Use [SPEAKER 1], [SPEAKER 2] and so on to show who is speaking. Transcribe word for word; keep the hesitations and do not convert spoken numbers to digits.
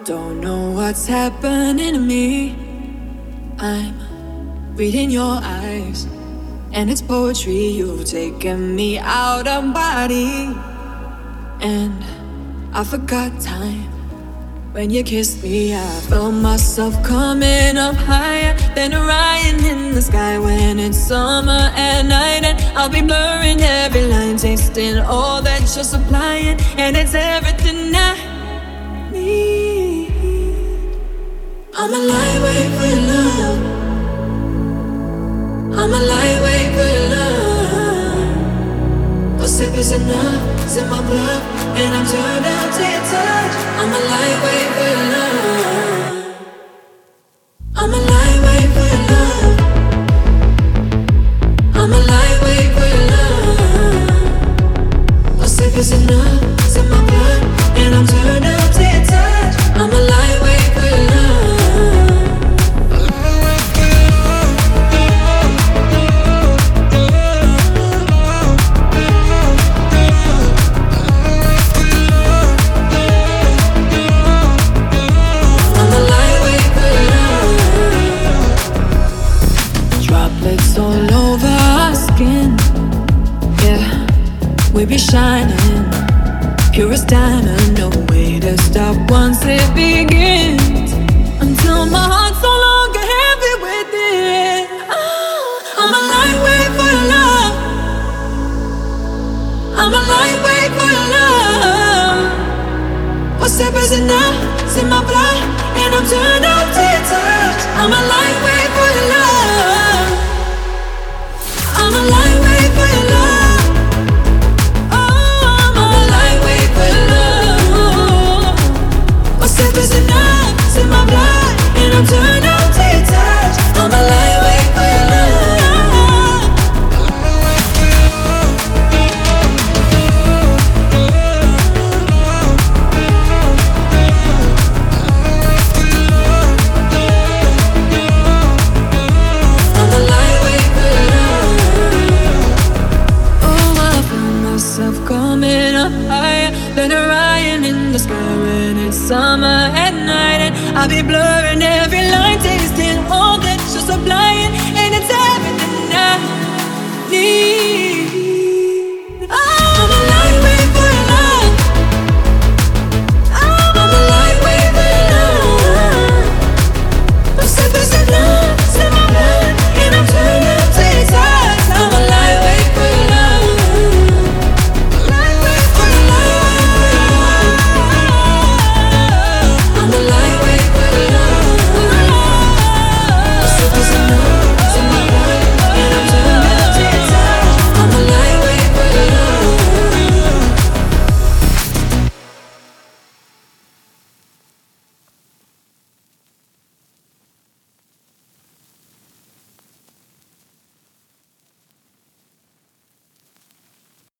[SPEAKER 1] Don't know what's happening to me. I'm reading your eyes, and it's poetry. You've taken me out of body, and I forgot time. When you kissed me, I felt myself coming up higher than Orion in the sky. When it's summer at night, and I'll be blurring every line, tasting all that you're supplying, and it's everything I need. I'm a lightweight for your love. I'm a lightweight for your love. A sip is enough, it's in my blood, and I'm turned out to your touch. I'm a lightweight for your love. I'm a lightweight for your love. I'm a lightweight for your love. A sip is enough, it's in my blood, and I'm turned out to your touch. I'm a lightweight for your love. All over our skin, yeah, we be shining, pure as diamond, no way to stop once it begins. Until my heart's no longer heavy with it. Oh, I'm a lightweight for your love. I'm a lightweight for your love. One step is enough, it's in my blood, and I'm turned up to your touch. I'm a lightweight for your love. I'm a lightweight for your love. Oh, I'm a lightweight for your love. One step is enough, it's in my blood, and I'm turned on to your touch. I'm a lightweight for your love. Coming up higher than Orion in the sky. When it's summer at night, and I'll be blurring every line, tasting all that you're supplying, and it's everything I need.